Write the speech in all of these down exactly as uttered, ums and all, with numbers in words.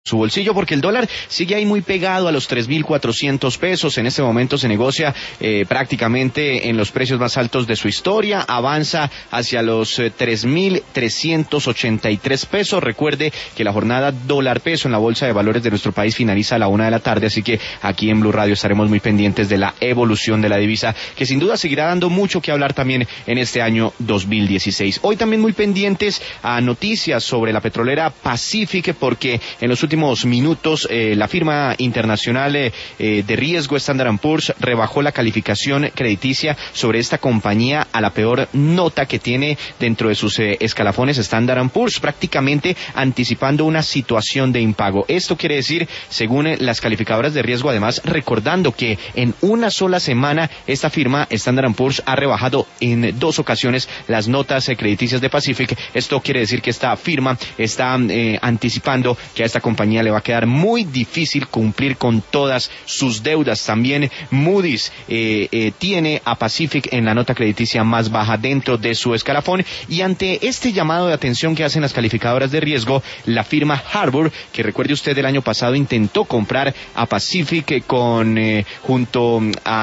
su bolsillo, porque el dólar sigue ahí muy pegado a los tres mil cuatrocientos pesos. En este momento se negocia eh, prácticamente en los precios más altos de su historia, avanza hacia los eh, tres mil trescientos ochenta y tres pesos. Recuerde que la jornada dólar peso en la bolsa de valores de nuestro país finaliza a la una de la tarde, así que aquí en Blue Radio estaremos muy pendientes de la evolución de la divisa, que sin duda seguirá dando mucho que hablar también en este año dos mil dieciséis. Hoy también muy pendientes a noticias sobre la petrolera Pacific, porque en los últimos minutos eh, la firma internacional eh, eh, de riesgo Standard and Poor's rebajó la calificación crediticia sobre esta compañía a la peor nota que tiene dentro de sus eh, escalafones Standard and Poor's, prácticamente anticipando una situación de impago. Esto quiere decir, según eh, las calificadoras de riesgo, además recordando que en una sola semana esta firma Standard and Poor's ha rebajado en dos ocasiones las notas eh, crediticias de Pacific. Esto quiere decir que esta firma está eh, anticipando que a esta compañía le va a quedar muy difícil cumplir con todas sus deudas. También Moody's eh, eh, tiene a Pacific en la nota crediticia más baja dentro de su escalafón, y ante este llamado de atención que hacen las calificadoras de riesgo, la firma Harbour, que recuerde usted el año pasado intentó comprar a Pacific con eh, junto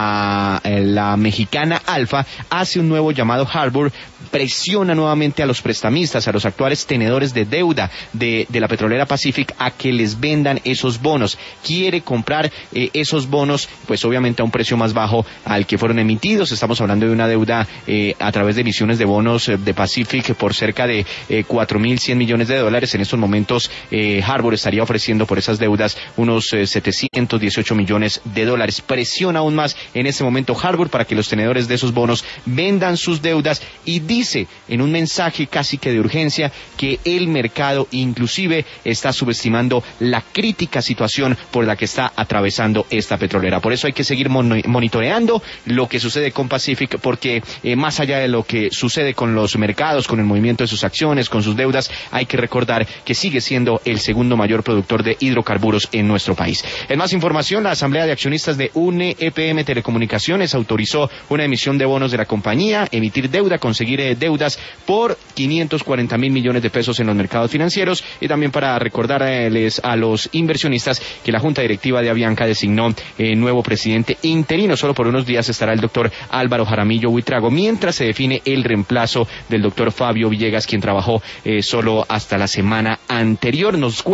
a eh, la mexicana Alfa, hace un nuevo llamado. Harbour presiona nuevamente a los prestamistas, a los actuales tenedores de deuda de, de la petrolera Pacific, a que les vendan esos bonos. Quiere comprar eh, esos bonos, pues obviamente a un precio más bajo al que fueron emitidos. Estamos hablando de una deuda eh, a través de emisiones de bonos eh, de Pacific por cerca de eh, cuatro mil cien millones de dólares. En estos momentos eh, Harbour estaría ofreciendo por esas deudas unos eh, setecientos dieciocho millones de dólares. Presiona aún más en este momento Harbour para que los tenedores de esos bonos vendan sus deudas, y dice en un mensaje casi que de urgencia que el mercado inclusive está subestimando la crítica situación por la que está atravesando esta petrolera. Por eso hay que seguir mon- monitoreando lo que sucede con Pacific, porque eh, más allá de lo que sucede con los mercados, con el movimiento de sus acciones, con sus deudas, hay que recordar que sigue siendo el segundo mayor productor de hidrocarburos en nuestro país. En más información, la Asamblea de Accionistas de U N E P M Telecomunicaciones autorizó una emisión de bonos de la compañía, emitir deuda, conseguir eh, deudas por quinientos cuarenta mil millones de pesos en los mercados financieros, y también para recordarles a los inversionistas que la Junta Directiva de Avianca designó eh, nuevo presidente interino. Solo por unos días estará el doctor Álvaro Jaramillo Buitrago, mientras se define el reemplazo del doctor Fabio Villegas, quien trabajó eh, solo hasta la semana anterior. Nos